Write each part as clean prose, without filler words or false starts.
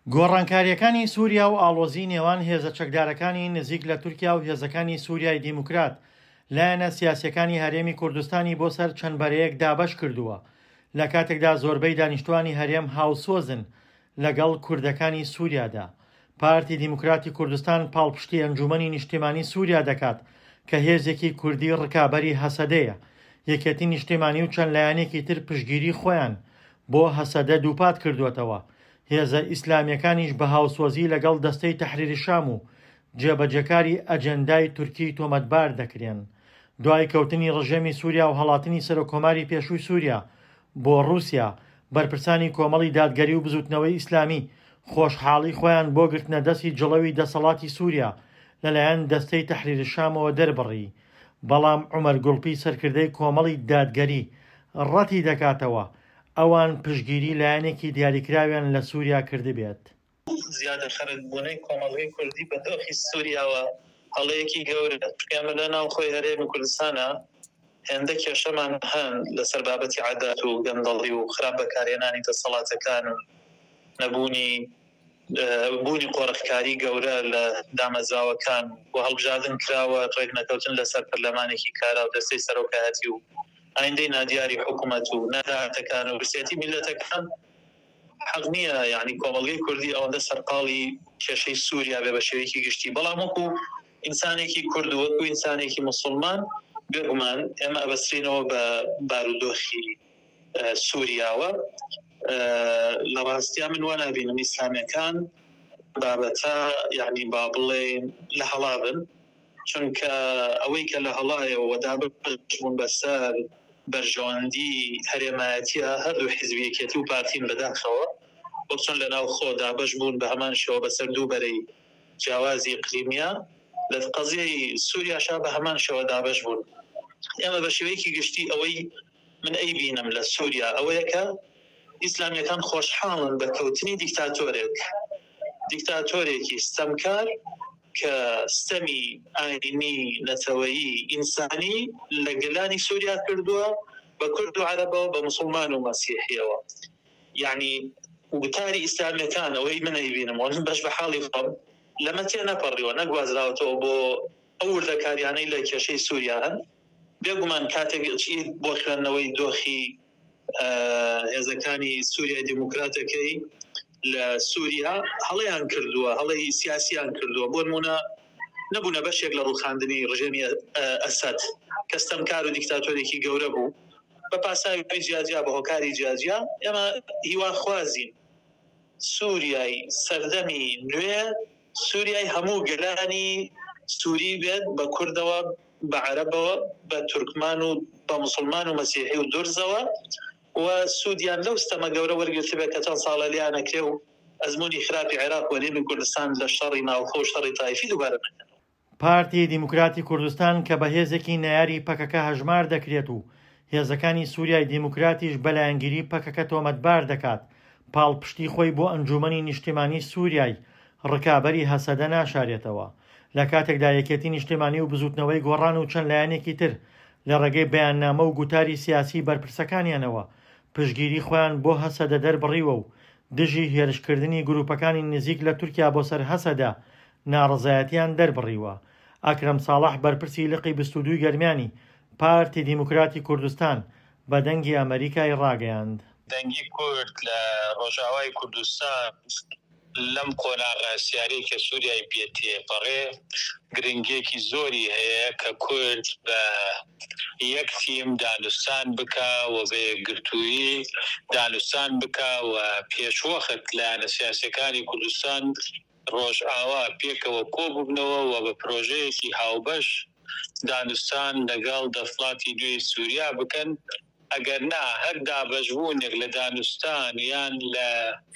گۆڕانکاریەکانی سووریا و ئاڵۆزی نێوان هێزە چەکدارەکانی نزیک لە تورکیا و هێزەکانی سووریای دیموکرات لایەنە سیاسیەکانی هەرێمی کوردستانی بۆ سەر چەند بەرەیەک دابەش کردووە لە کاتێکدا زۆربەی دانیشتوانی هەرێم هاوسۆزن لەگەڵ کوردەکانی سووریادا. پارتی دیموکراتی کوردستان پاڵپشتی ئەنجومەنی نیشتیمانی سووریا دەکات کە هێزێکی کوردی ڕکابەری هەسەدەیە. یەکێتی نیشتیمانی و چەند لایەنێکی تر پشگیری خۆیان بۆ هەسەدە دووپات کردووەتەوە. هێزە ئیسلامیەکانیش بە هاوسۆزی لەگەڵ دەستەی تەحریری شام و جێبەجەکاری ئەجەندای تورکی تۆمەتبار دەکرێن. دوای کەوتنی ڕژێمی سووریا و هەڵاتنی سەرۆکۆماری پێشووی سووریا بۆ رووسیا، بەرپرسانی کۆمەڵی دادگەری و بزوتنەوەی ئیسلامی خۆشحاڵی خۆیان بۆ گرتنە دەستی جڵەوی دەسەڵاتی سووریا لەلایەن دەستەی تەحریری شامەوە دەربڕی. بەڵام عومەر گوڵپی سەرکردەی کۆمەڵی دادگەری ڕەتی دەکاتەوە ئەوان پشگیری لایەنێکی دیاریکراویان لە سووریا کردبێت. زیادە خەرەتبوونەی کۆمەڵگەی کوردی بە دۆخی سووریاوە هەڵەیەکی گەورە. ئێمە لە ناو خۆی هەرێمی کوردستانە هێندە کێشەمان هەن لەسەر بابەتی عادات و گەندەڵی و خراپ بەکارهێنانی دەسەڵاتەکان و بوونی قۆڕەخکاری گەورە لە دامەزراوەکان و هەڵبژاردن کراوە ڕێک نەکەوتن لەسەر پەرلەمانێکی کارا و دەستەی سەرۆکایەتی و ئایندەی نادیاری حکوومەت و نەداهاتەکان و برسێتی میلەتەکان حەق نییە. یعنی کۆمەڵگەی کوردی ئەوەندە سەرقاڵی کێشەی سووریا بێ بە شێوەیەکی گشتی. بەڵام وەکو ئینسانێکی کورد و وەکو ئینسانێکی موسڵمان بێگومان ئێمە ئەبەسترینەوە بە بارودۆخی سووریاوە. لە ڕاستیا من وا نابینم ئیسلامیەکان بابەتە یعنی با بڵێن لە هەڵابن، چونکە ئەوەی کە لە هەڵایەوە دابشبوون بەسەر بەرژەوەندی هەرێمایەتیە هەردوو حیزبیەکێتی و پارتین بەداخەوە وەک چۆن لە ناو خۆ دابش بوون بە هەمان شێوە بەسەر دوو بەرەی جیاوازی ئیقلیمیە، لە قەزیەی سووریاشا بە هەمان شێوە دابش بوون. ئێمە بە شێوەیەکی گشتی ئەوەی من ئەیبینم لە سووریا ئەوەیە کە ئیسلامیەکان خۆشحاڵن بە کەوتنی دیکتاتۆرێکی ستەمکار کە ستەمی ئاینی نەتەوەیی ئینسانی لە گەلانی سووریا کردووە بە کورد و عەرەبەوە بە موسڵمان و مەسیحیەوە. یعنی وتاری ئیسلامیەکان ئەوەی من ئەیبینم و من بەش بە حاڵی خۆم لەمە تێ نەپەڕیوە نەگوازراوەتەوە بۆ ئەو وردەکاریانەی لە کێشەی سووریا هەن. بێگومان کاتێک بۆ خوێندنەوەی دۆخی هێزەکانی سووریای دیموکراتەکەی لە سووریا هەڵەیان کردووە، هەڵەی سیاسیان کردووە. بۆ نمونە نەبوونە بەشێک لە ڕووخاندنی ڕژێمی ئەسەد کە ستەمکار و دیکتاتۆرێکی گەورە بوو بە پاساوی جیاجیا بە هۆکاری جیاجیا. ئێمە هیواخوازین سووریای سەردەمی نوێ سووریای هەموو گەلانی سووری بێت بە کوردەوە بە عەرەبەوە بە تورکمان و بە موسڵمان و مەسیحی و دورزەوە و سوودیان لەو ستەمە گەورە وەرگرت بێت کە چەند ساڵە لیانەکرێ و ئەزمموی خراپی عێراق و هەرێمی کوردستان لە شەڕی ناوخۆ و شەڕی تایفی دووبارە نەکەن. پارتی دیموکراتی کوردستان کە بە هێزێکی نایاری پەکەکە هەژمار دەکرێت و هێزەکانی سووریای دیموکراتیش بەلایەنگیری پەکەکە تۆمەتبار دەکات، پاڵپشتی خۆی بۆ ئەنجومەنی نیشتیمانی سووریای ڕکابەری هەسەدە ناشارێتەوە. لە کاتێکدا یەکێتی نیشتیمانی و بزوتنەوەی گۆڕان و چەند لایەنێکی تر لە ڕێگەی بەیاننامە و گوتاری سیاسی بەرپرسەکانیانەوە پشگیری خۆیان بۆ هەسەدە دەربڕیوە و دژی هێرشکردنی گروپەکانی نزیک لە تورکیا بۆ سەر هەسەدە ناڕزایەتیان دەربڕیوە. ئەکرەم ساڵح بەرپرسی لقی 22 گەرمیانی پارتی دیموکراتی کوردستان بە دەنگی ئەمریکای ڕاگەیاند. دەنگی کورد لە ڕۆژاوای کوردستان لەم قۆناغا سیارەی کە سووریای پێتێپەڕێ گرنگێکی زۆری هەیە کە کورد بە یەک تیم دانوستان بکە و بە یەکگرتووی دانوستان بکە و پێشوەخت لایەنە سیاسیەکانی کوردستان ڕۆژئاوا پێکەوە کۆبوونەوە و بە پرۆژەیەکی هاوبەش دانوستان لەگەڵ دەسەڵاتی نوێی سووریا بکەن. ئەگەر نا هەر دابەشبوونێک لە دانوستان یان لە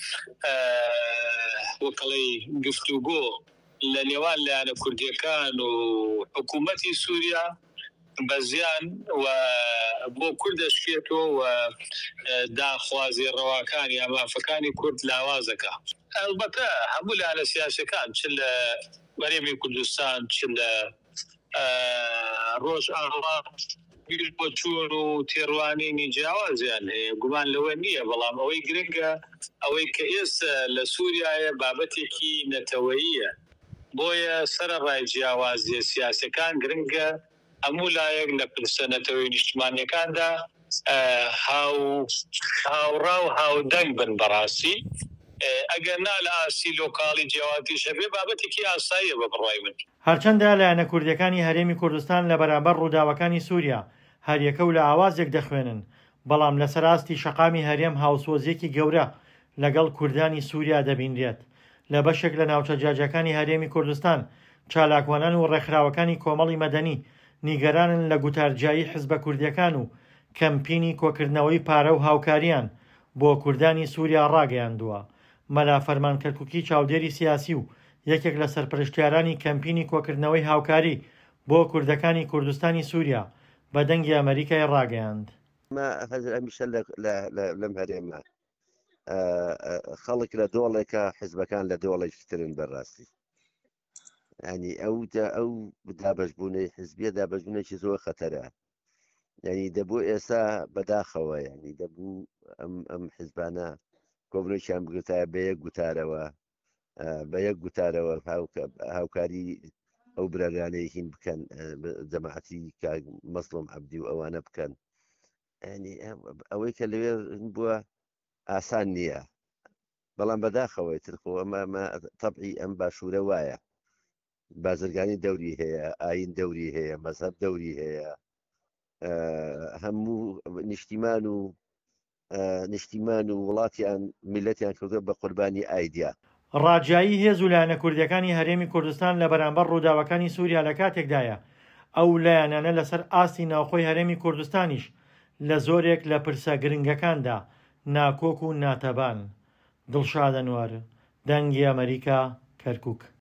وەکڵی گفتوگۆ لە نێوان لایەنە کوردیەکان و حکوومەتی سووریا بە زیان و بۆ کوردەشکێتەوە و داخوازی ڕەواکانی یا مافەکانی کورد لاوازەکە. ئەلبەتە هەموو لایەنە سیاسیەکان چ لە هەرێمی کوردستان چ لە ڕۆژئاوا بۆ چوون و تێڕوانینی جیاوازیان هەیە گومان لەوە نییە بەڵام ئەوەی گرنگە ئەوەی کە ئێستا لە سووریایە بابەتێکی نەتەوەییە بۆیە سەرڕای جیاوازیە سیاسەکان گرنگە هەموو لایەک لە پرسەنەتەوەی نیشتمانیەکاندا هاوڕا و هاودەنگ بن بەڕاستی ئەگەر نا لە ئاسی لۆکاڵی جیاواتی شەبێ بابەتێکی ئاساییە بە بڕای من هەرچەندە لایەنە کوردەکانی هەرێمی کوردستان لە بەرامبەر ڕووداوەکانی سووریا هەریەکە و لە ئاوازێک دەخوێنن بەڵام لەسەر ئاستی شەقامی هەرێم هاوسۆزیەکی گەورە لەگەڵ کوردانی سووریا دەبینرێت لە بەشێک لە ناوچە جیاجەکانی هەرێمی کوردستان چالاکوانان و ڕێکخراوەکانی کۆمەڵی مەدەنی نیگەرانن لە گوتارجایی حزبە کوردیەکان و کەمپینی کۆکردنەوەی پارە و هاوکاریان بۆ کوردانی سووریا ڕاگەیاندووە مەلا فەرمان کەرکووکی چاودێری سیاسی و یەکێک لە سەرپرشتیارانی کەمپینی کۆکردنەوەی هاوکاری بۆ کوردەکانی کوردستانی سووریا بە دەنگی ئەمریکای ڕاگەیاند هەمیشە لەم هەرێمە خەڵک لە دۆڵێکە حزبەکان لە دۆڵێکترن بەڕاستی ینی ئەو دابەشبوونەی حزبیە دابەشبوونێکی زۆر خەتەرە ینی دەبوو ئێستا بەداخەوە ینی دەبوو ئەم حزبانە کۆبنێکیان بگرتایە بە یەک گوتارەوە بە یەک گوتارەوە هاوکاری ئەو برەرانەیەکین بکەن جەماعەتی مەسڵوم عەبدی و ئەوانە بکەن ینی ئەوەی کە لەوێ بووە ئاسان نییە بەڵام بەداخەوەی ترخۆ ئەمە تەبعی ئەم باشوورە وایە بازرگانی دەوری هەیە ئاین دەوری هەیە مەزهەب دەوری هەیە هەموو نیشتیمان و وڵاتیان میلەتیان کردووە بە قوربانی ئایدیا ڕاجایی هێز و لایەنە کوردیەکانی هەرێمی کوردستان لە بەرامبەر ڕووداوەکانی سووریا لە کاتێکدایە ئەو لایەنانە لەسەر ئاستی ناوخۆی هەرێمی کوردستانیش لە زۆرێک لە پرسە گرنگەکاندا ناکۆک و ناتەبان دڵشاد ئەنوەر دەنگی ئەمریکا کەرکووک